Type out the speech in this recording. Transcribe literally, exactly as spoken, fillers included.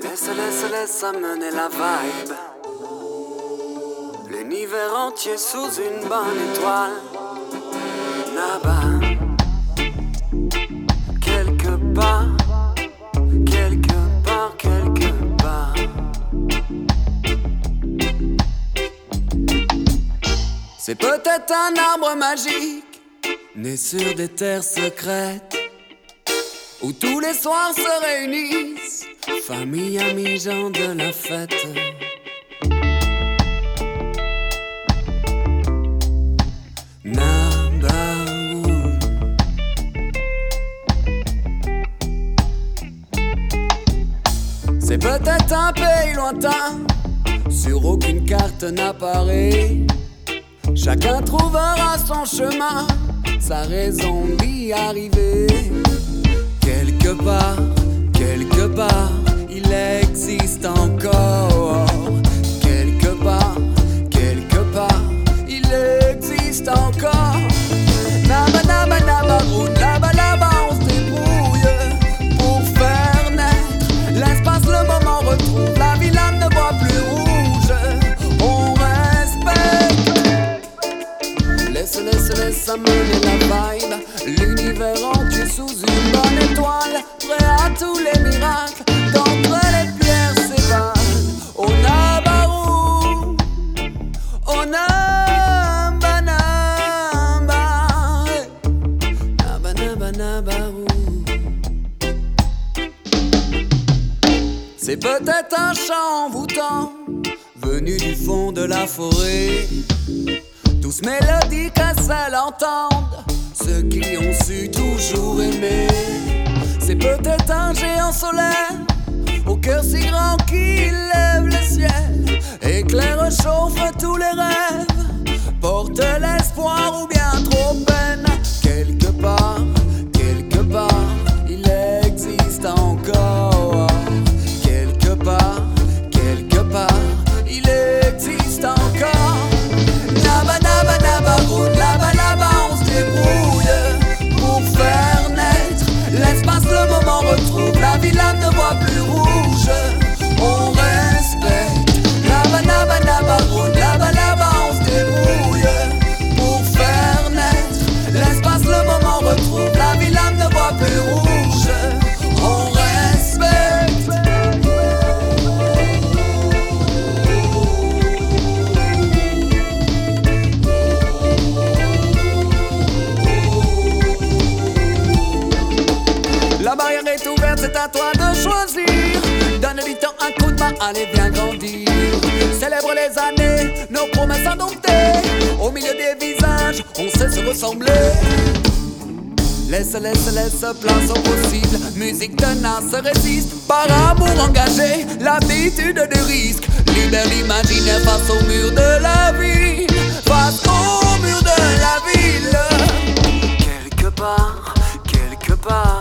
Laisse, laisse, laisse amener la vibe. L'univers entier sous une bonne étoile. Là-bas, quelque part, quelque part, quelque part. C'est peut-être un arbre magique, né sur des terres secrètes, où tous les soirs se réunissent famille, amis, gens de la fête. Nabaou. C'est peut-être un pays lointain, sur aucune carte n'apparaît. Chacun trouvera son chemin, sa raison d'y arriver. Quelque part, quelque part, il existe encore. Quelque part, quelque part, il existe encore. Naba, naba, naba, route, là-bas, là-bas, on se débrouille pour faire naître l'espace, le moment retrouve la vie, l'âme ne voit plus rouge. On respecte. Laisse, laisse, laisse amener la vibe. L'univers entier sous une bonne étoile, prêt à tous les miracles. D'entre les pierres s'évadent au Nabaou, au Naba, Naba, Naba, Naba, Nabaou. C'est peut-être un chant envoûtant venu du fond de la forêt. Tous mélodiques à seul entendre ceux qui ont su toujours aimer. C'est peut-être un géant solaire au cœur si grand qu'il lève le ciel, éclaire, chauffe tous les rêves, porte l'espoir ou bien trop peine. Quelque part, quelque part, il existe encore. Quelque part, quelque part, il existe encore. Naba, naba, naba, route, là-bas, là-bas, on se débrouille pour faire naître l'espace, le moment retrouve la vie, l'âme ne voit plus rouge. On respecte. Naba, naba, naba, route, là-bas, là-bas, on se débrouille pour faire naître l'espace, le moment retrouve la vie, l'âme ne voit plus rouge. On respecte. La barrière est ouverte, c'est à toi de choisir. Donne-lui temps un coup de main, allez viens grandir. Célèbre les années, nos promesses indomptées. Au milieu des visages, on sait se ressembler. Laisse, laisse, laisse place au possible. Musique tenace résiste, par amour engagé. L'habitude de risque, libère l'imaginaire face au mur de la ville. Face au mur de la ville. Quelque part, quelque part,